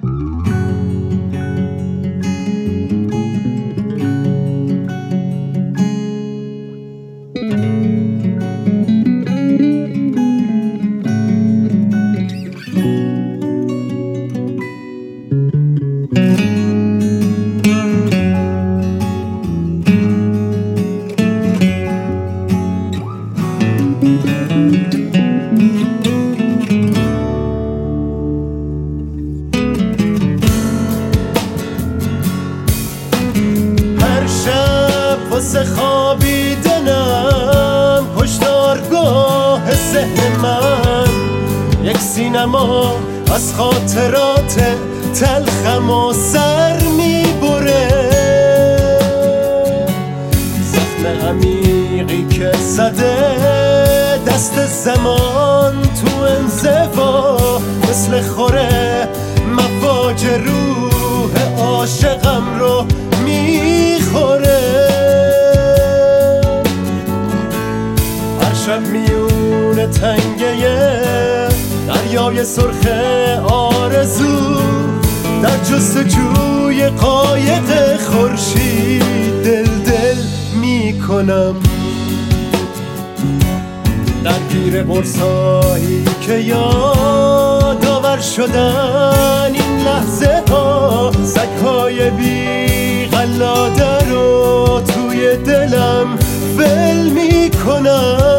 واسه خوابیدنم هشدارگاه ذهن من یک سینما از خاطرات تلخم و سر میبره، زخم عمیقی که زده دست زمان تو انزوا، مثل خوره مواج روح عاشقم رو میخوره. شب میون تنگه دریای سرخ آرزو، در جستجوی قایق خورشید دل میکنم، درگیر قرصایی که یادآور شدن این لحظه ها، سگ‌های بی قلاده رو توی دلم ول میکنم.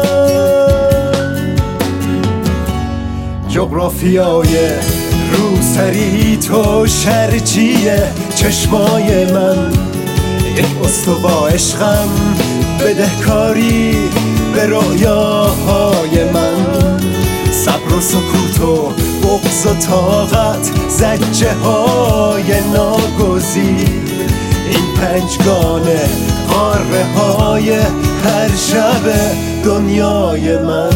جغرافیای روسری تو شرجیه چشمای من، یک استوا عشقم بدهکاری به رویاهای من، صبر و سکوت و بغض و طاقت زجه های ناگزیر، این پنجگانه قاره های هر شب دنیای من.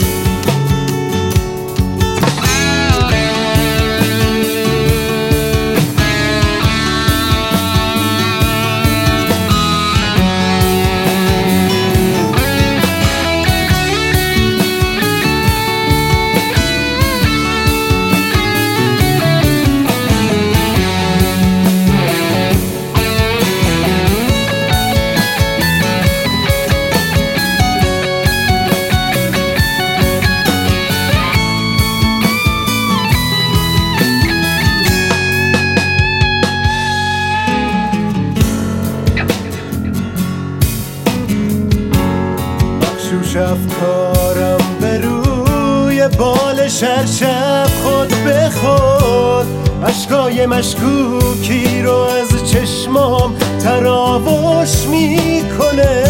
افکارم به روی بالش هر شب خود به خود، اشکای مشکوکی رو از چشمام تراوش میکنه،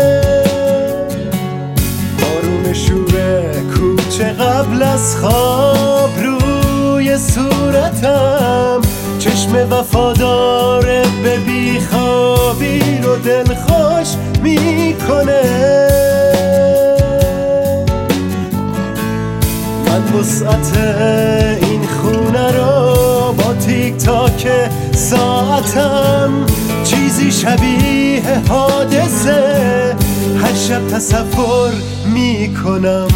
بارون شور کوچه قبل از خواب روی صورتم، چشم وفادار به بیخوابی رو دلخوش میکنه. من وسعت این خونه رو با تیک تاک ساعتم، چیزی شبیه حادثه هر شب تصور میکنم.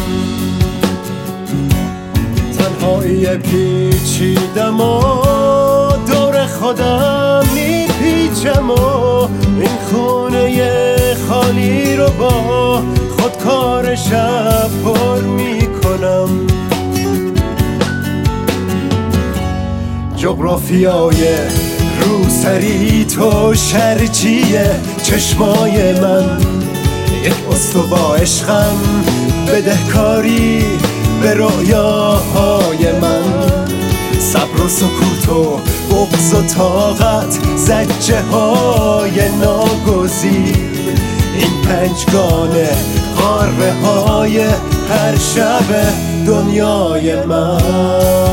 تنهایی پیچیدم و دور خودم میپیچم و این خونه خالی رو با خودکار شب پر میکنم. جغرافیای روسری تو شرجیه چشمای من، یک استوا عشقم بدهکاری به رویاهای من، صبر و سکوت و بغض و طاقت زجه های ناگزیر، این پنجگانه قاره های هر شب دنیای من.